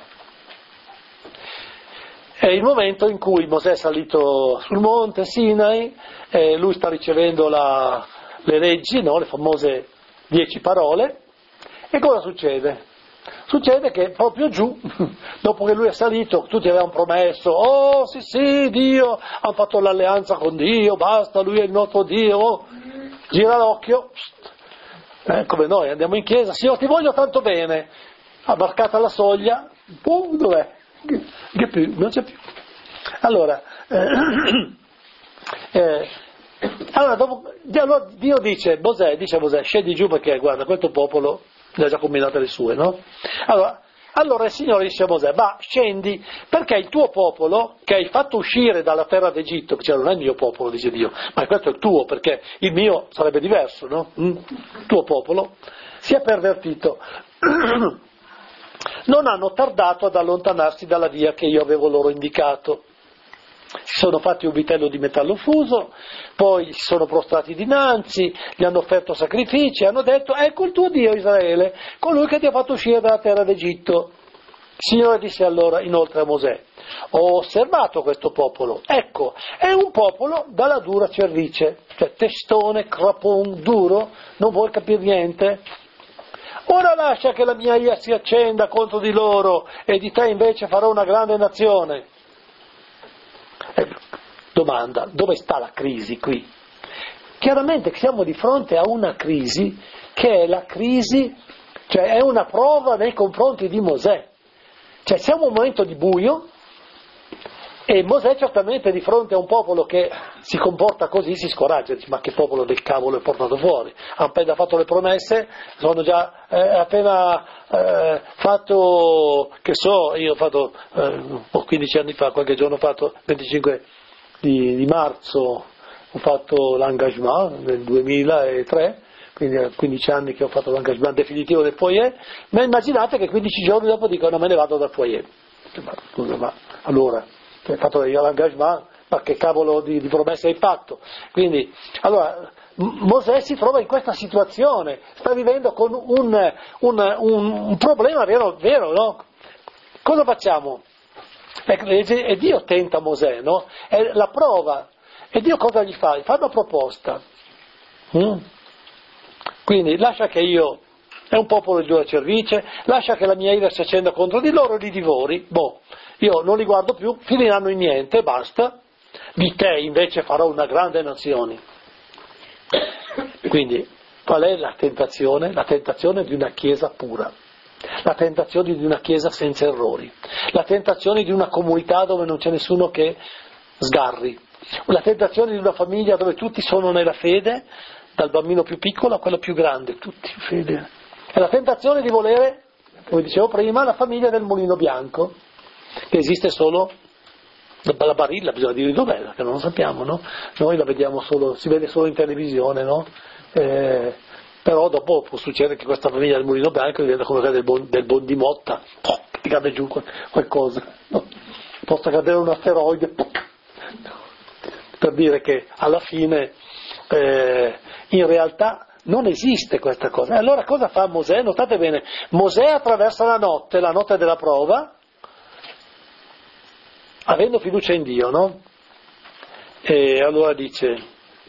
È il momento in cui Mosè è salito sul monte Sinai, lui sta ricevendo le leggi, no? Le famose 10 parole, e cosa succede? Succede che proprio giù, dopo che lui è salito, tutti avevano promesso, oh sì, Dio, hanno fatto l'alleanza con Dio, basta, lui è il nostro Dio, gira l'occhio, come noi andiamo in chiesa, Signore ti voglio tanto bene, ha varcata la soglia, dov'è? Che più? Non c'è più. Allora, Dio dice a Mosè, scendi giù perché guarda, questo popolo le ha già combinate le sue, no? Allora il Signore dice a Mosè, va, scendi, perché il tuo popolo, che hai fatto uscire dalla terra d'Egitto, cioè non è il mio popolo, dice Dio, ma questo è il tuo, perché il mio sarebbe diverso, no? Il tuo popolo si è pervertito. Non hanno tardato ad allontanarsi dalla via che io avevo loro indicato. Si sono fatti un vitello di metallo fuso, poi si sono prostrati dinanzi, gli hanno offerto sacrifici, hanno detto, ecco il tuo Dio Israele, colui che ti ha fatto uscire dalla terra d'Egitto. Il Signore disse allora inoltre a Mosè, ho osservato questo popolo, ecco, è un popolo dalla dura cervice, cioè testone, crapon, duro, non vuol capire niente. Ora lascia che la mia ira si accenda contro di loro e di te invece farò una grande nazione. Domanda, dove sta la crisi qui? Chiaramente siamo di fronte a una crisi che è la crisi, cioè è una prova nei confronti di Mosè. Cioè siamo in un momento di buio E Mosè certamente di fronte a un popolo che si comporta così si scoraggia, dice: ma che popolo del cavolo è portato fuori? Ha appena fatto le promesse, sono già appena fatto, che so, io ho fatto 15 anni fa, qualche giorno ho fatto, 25 di marzo, ho fatto l'engagement nel 2003, quindi a 15 anni che ho fatto l'engagement definitivo del foyer, ma immaginate che 15 giorni dopo dicono: me ne vado dal foyer. Ma scusa, ma allora, hai fatto l'engagement, ma che cavolo di promessa hai fatto? Quindi, allora, Mosè si trova in questa situazione, sta vivendo con un problema vero, no? Cosa facciamo? E Dio tenta Mosè, no? È la prova. E Dio cosa gli fa? Gli fa una proposta. Quindi lascia che io, è un popolo di dura cervice, lascia che la mia ira si accenda contro di loro e li divori. Io non li guardo più, finiranno in niente, basta. Di te invece farò una grande nazione. Quindi qual è la tentazione? La tentazione di una chiesa pura. La tentazione di una chiesa senza errori, la tentazione di una comunità dove non c'è nessuno che sgarri, la tentazione di una famiglia dove tutti sono nella fede, dal bambino più piccolo a quello più grande, tutti in fede. È la tentazione di volere, come dicevo prima, la famiglia del mulino bianco, che esiste solo, la Barilla bisogna dire dov'è, perché non lo sappiamo, no? Noi la vediamo solo, si vede solo in televisione, no? Però dopo può succedere che questa famiglia del mulino bianco diventa come quella del buon di Motta, ti cade giù qualcosa, no? Possa cadere un asteroide, per dire che alla fine in realtà non esiste questa cosa. E allora cosa fa Mosè? Notate bene, Mosè attraversa la notte della prova, avendo fiducia in Dio, no? E allora dice: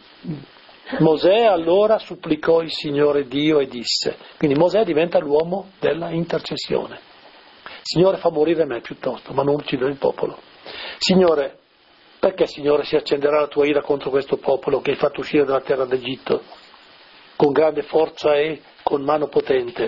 Mosè allora supplicò il Signore Dio e disse, quindi Mosè diventa l'uomo della intercessione: Signore, fa morire me piuttosto, ma non uccidere il popolo. Signore, perché Signore si accenderà la tua ira contro questo popolo che hai fatto uscire dalla terra d'Egitto con grande forza e con mano potente?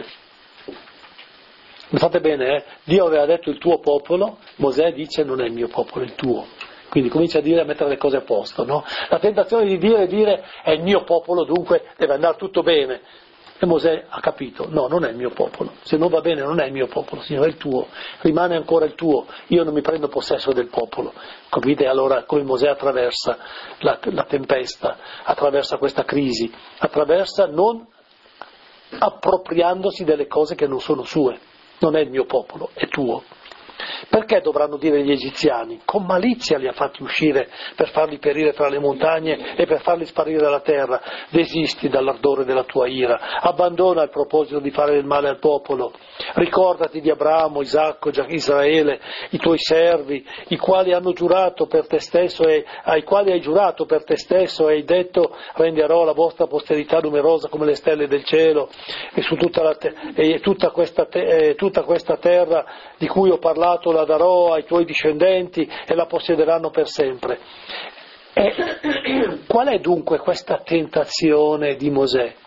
Notate bene, Dio aveva detto il tuo popolo, Mosè dice non è il mio popolo, è il tuo. Quindi comincia a mettere le cose a posto, no? La tentazione di dire è il mio popolo, dunque deve andare tutto bene. E Mosè ha capito, no, non è il mio popolo, se non va bene non è il mio popolo, Signore, è il tuo, rimane ancora il tuo, io non mi prendo possesso del popolo. Capite allora come Mosè attraversa la tempesta, attraversa questa crisi, attraversa non appropriandosi delle cose che non sono sue, non è il mio popolo, è tuo. Perché dovranno dire gli egiziani? Con malizia li ha fatti uscire per farli perire tra le montagne e per farli sparire dalla terra. Desisti dall'ardore della tua ira, abbandona il proposito di fare del male al popolo, ricordati di Abramo, Isacco, Israele, i tuoi servi, i quali hanno giurato per te stesso e ai quali hai giurato per te stesso e hai detto: renderò la vostra posterità numerosa come le stelle del cielo e su tutta questa terra di cui ho parlato la darò ai tuoi discendenti e la possederanno per sempre. E qual è dunque questa tentazione di Mosè?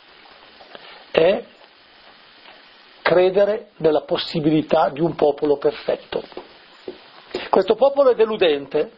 È credere nella possibilità di un popolo perfetto. Questo popolo è deludente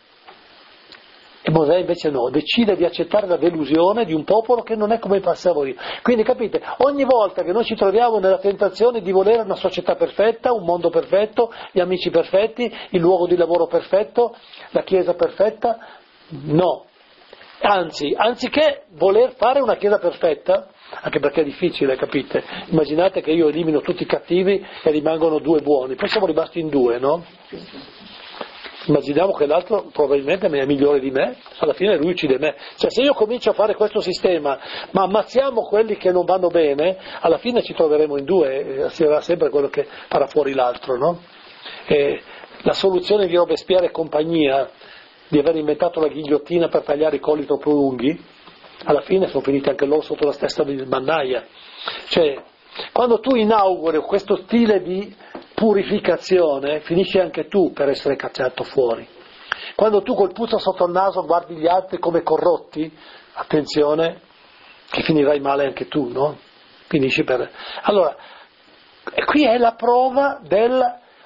e Mosè invece no, decide di accettare la delusione di un popolo che non è come pensavo io. Quindi capite, ogni volta che noi ci troviamo nella tentazione di volere una società perfetta, un mondo perfetto, gli amici perfetti, il luogo di lavoro perfetto, la chiesa perfetta, no. Anzi, anziché voler fare una chiesa perfetta, anche perché è difficile, capite? Immaginate che io elimino tutti i cattivi e rimangono 2 buoni, poi siamo rimasti in 2, no? Immaginiamo che l'altro probabilmente è migliore di me, alla fine lui uccide me. Cioè, se io comincio a fare questo sistema, ma ammazziamo quelli che non vanno bene, alla fine ci troveremo in 2, sarà sempre quello che farà fuori l'altro, no? E la soluzione di Robespierre e compagnia, di aver inventato la ghigliottina per tagliare i colli troppo lunghi, alla fine sono finiti anche loro sotto la stessa mannaia. Cioè, quando tu inauguri questo stile di purificazione, finisci anche tu per essere cacciato fuori. Quando tu col puzzo sotto il naso guardi gli altri come corrotti, attenzione, che finirai male anche tu, no? Finisci per... Allora, qui è la prova del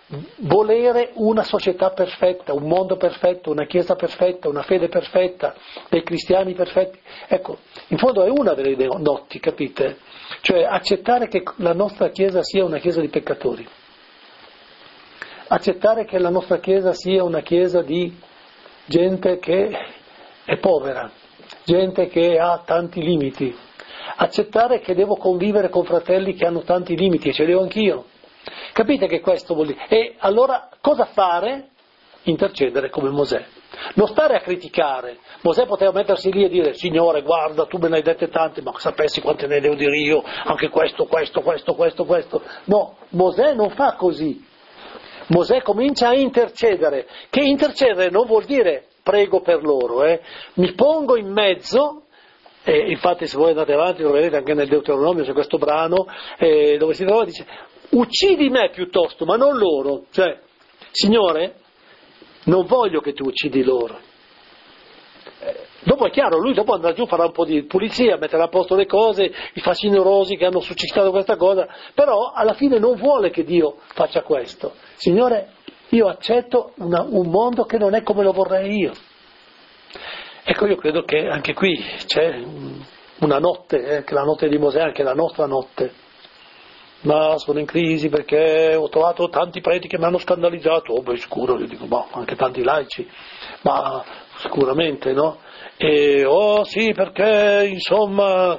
volere una società perfetta, un mondo perfetto, una chiesa perfetta, una fede perfetta, dei cristiani perfetti. Ecco, in fondo è una delle notti, capite? Cioè accettare che la nostra chiesa sia una chiesa di peccatori, accettare che la nostra chiesa sia una chiesa di gente che è povera, gente che ha tanti limiti, accettare che devo convivere con fratelli che hanno tanti limiti e ce li ho anch'io. Capite che questo vuol dire? E allora cosa fare? Intercedere come Mosè. Non stare a criticare. Mosè poteva mettersi lì e dire: Signore, guarda, tu me ne hai dette tante, ma sapessi quante ne devo dire io, anche questo. No, Mosè non fa così. Mosè comincia a intercedere. Che intercedere non vuol dire prego per loro, mi pongo in mezzo. Infatti se voi andate avanti lo vedete anche nel Deuteronomio, c'è questo brano dove si trova, dice: uccidi me piuttosto, ma non loro. Cioè, Signore, non voglio che tu uccidi loro. Dopo è chiaro, lui dopo andrà giù, farà un po' di pulizia, metterà a posto le cose, i facinorosi che hanno suscitato questa cosa, però alla fine non vuole che Dio faccia questo. Signore, io accetto un mondo che non è come lo vorrei io. Ecco, io credo che anche qui c'è una notte, che la notte di Mosè è anche la nostra notte. Ma sono in crisi perché ho trovato tanti preti che mi hanno scandalizzato. Sicuro, io dico, anche tanti laici, ma sicuramente, no? Sì, perché, insomma,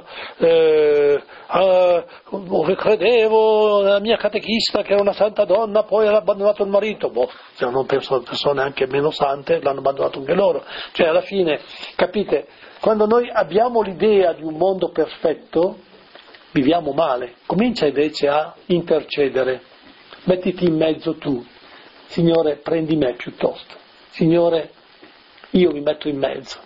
credevo, la mia catechista, che era una santa donna, poi ha abbandonato il marito. Non penso a persone anche meno sante, l'hanno abbandonato anche loro. Cioè, alla fine, capite, quando noi abbiamo l'idea di un mondo perfetto, viviamo male. Comincia invece a intercedere, mettiti in mezzo tu, Signore, prendi me piuttosto, Signore, io mi metto in mezzo.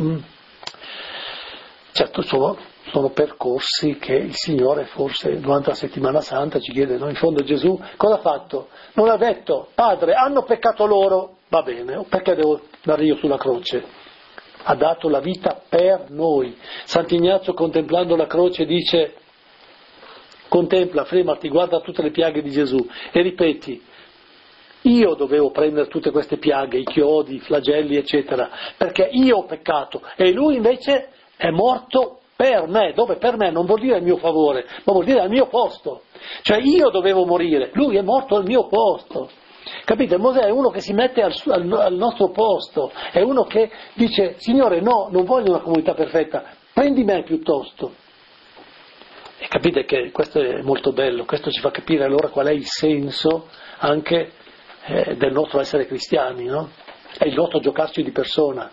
Certo, sono percorsi che il Signore forse durante la settimana santa ci chiede, no? In fondo Gesù cosa ha fatto? Non ha detto: Padre, hanno peccato loro, va bene, perché devo andare io sulla croce? Ha dato la vita per noi. Sant'Ignazio, contemplando la croce, dice: contempla, fermati, guarda tutte le piaghe di Gesù e ripeti: io dovevo prendere tutte queste piaghe, i chiodi, i flagelli, eccetera, perché io ho peccato e lui invece è morto per me. Dove per me non vuol dire al mio favore, ma vuol dire al mio posto. Cioè io dovevo morire, lui è morto al mio posto. Capite? Mosè è uno che si mette al nostro posto, è uno che dice: Signore, no, non voglio una comunità perfetta, prendi me piuttosto. E capite che questo è molto bello, questo ci fa capire allora qual è il senso anche del nostro essere cristiani, no? È il nostro giocarci di persona.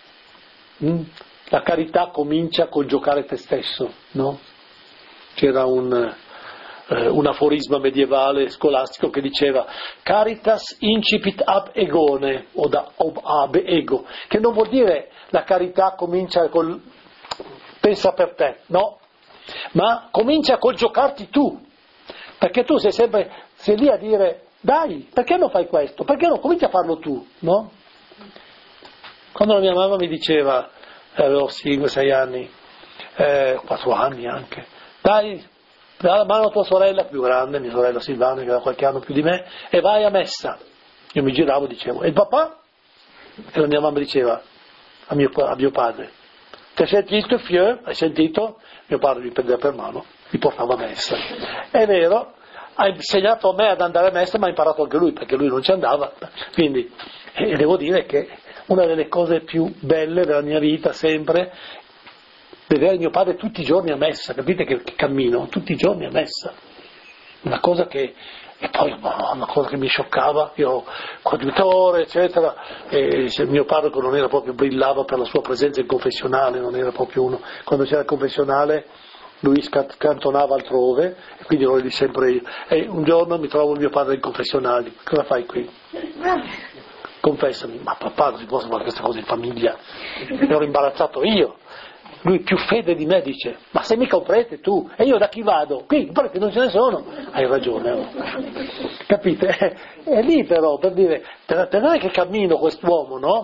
La carità comincia col giocare te stesso, no? C'era un aforisma medievale scolastico che diceva: caritas incipit ab egone, o da ab ego, che non vuol dire la carità comincia col pensa per te, no? Ma comincia col giocarti tu, perché tu sei lì a dire: dai, perché non fai questo? Perché non cominci a farlo tu, no? Quando la mia mamma mi diceva, avevo 5-6 anni, 4 anni anche, dai la mano a tua sorella più grande, mia sorella Silvana, che era qualche anno più di me, e vai a messa. Io mi giravo e dicevo: e il papà? E la mia mamma diceva a mio padre: ti hai sentito, fieu? Hai sentito? Mio padre mi prendeva per mano, mi portava a messa. È vero, ha insegnato a me ad andare a messa, ma ha imparato anche lui, perché lui non ci andava. Quindi, e devo dire che una delle cose più belle della mia vita sempre, vedere mio padre tutti i giorni a messa, capite che cammino? Tutti i giorni a messa. Una cosa che... E poi una cosa che mi scioccava, io coadiutore, eccetera, e mio parroco non era proprio, brillava per la sua presenza in confessionale, non era proprio uno, quando c'era il confessionale lui cantonava altrove, e quindi ero lì sempre io. E un giorno mi trovo il mio padre in confessionale: cosa fai qui? Confessami. Ma papà, non si può fare queste cose in famiglia, ero imbarazzato io. Lui più fede di me dice: ma sei mica un prete tu? E io da chi vado? Qui i preti non ce ne sono. Hai ragione, capite? È lì però per dire, non è che cammino quest'uomo, no?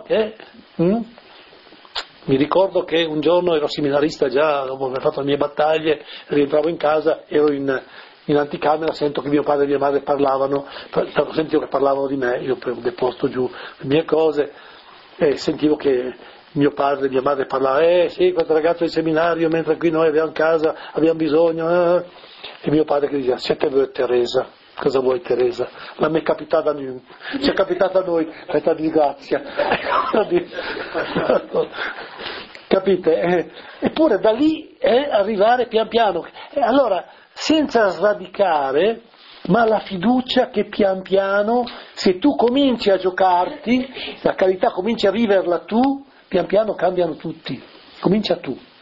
Mi ricordo che un giorno ero seminarista già, dopo aver fatto le mie battaglie, rientravo in casa, ero in in anticamera sento che mio padre e mia madre parlavano, sentivo che parlavano di me, io ho deposto giù le mie cose e sentivo che mio padre e mia madre parlavano, sì, questo ragazzo è in seminario, mentre qui noi abbiamo casa, abbiamo bisogno, e mio padre che diceva, siete voi Teresa. Cosa vuoi Teresa? La mi è capitata a noi, ci è capitata a noi questa disgrazia. Capite? Eppure da lì arrivare pian piano. Allora, senza sradicare, ma la fiducia che pian piano, se tu cominci a giocarti, la carità cominci a viverla tu, pian piano cambiano tutti. Comincia tu.